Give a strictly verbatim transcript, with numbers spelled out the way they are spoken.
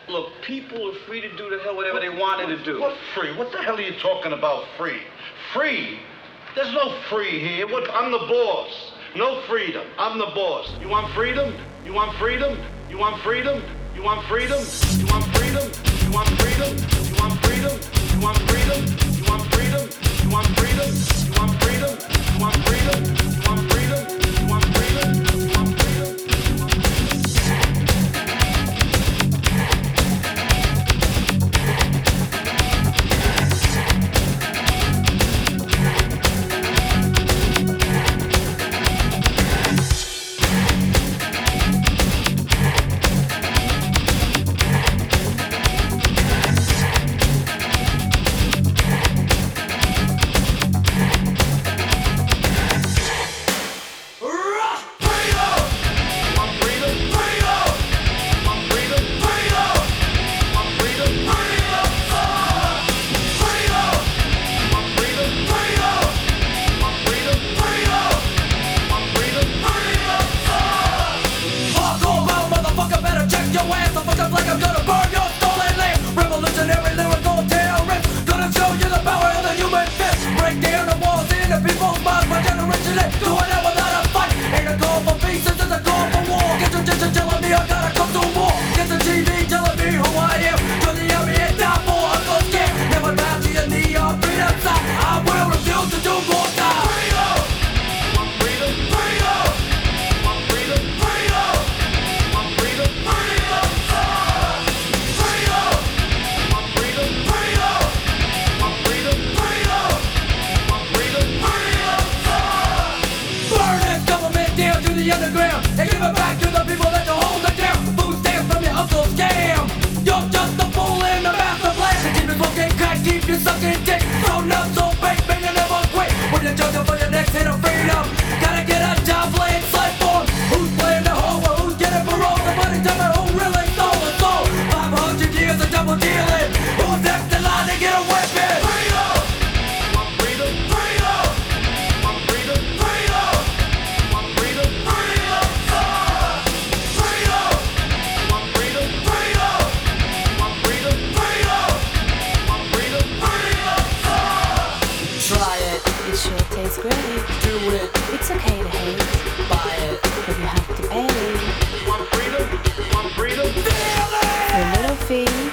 Look, people are free to do the hell whatever they wanted to do. What free? What the hell are you talking about free? Free? There's no free here. What? I'm the boss. No freedom. I'm the boss. You want freedom? You want freedom? You want freedom? You want freedom? You want freedom? You want freedom? You want freedom? You want freedom? You want freedom? You want freedom? You want freedom? You want freedom? You want freedom? You want freedom? You want freedom? Fee.